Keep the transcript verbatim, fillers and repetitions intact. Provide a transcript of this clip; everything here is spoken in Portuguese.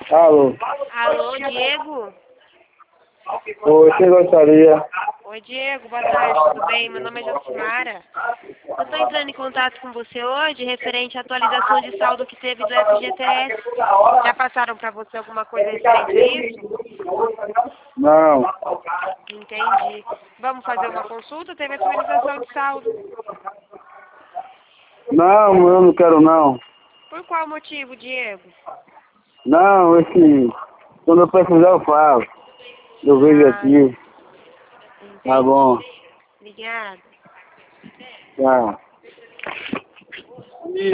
Alô? Alô, Diego? Oi, você gostaria? Oi, Diego, boa tarde, tudo bem? Meu nome é Josimara. Eu estou entrando em contato com você hoje referente à atualização de saldo que teve do F G T S. Já passaram para você alguma coisa referente a isso? Não. Entendi. Vamos fazer uma consulta? Teve atualização de saldo. Não, eu não quero não. Por qual motivo, Diego? Não, esse... Quando eu precisar eu falo. Eu vejo Ah, aqui. Tá bom. entendi. Obrigada. Tchau.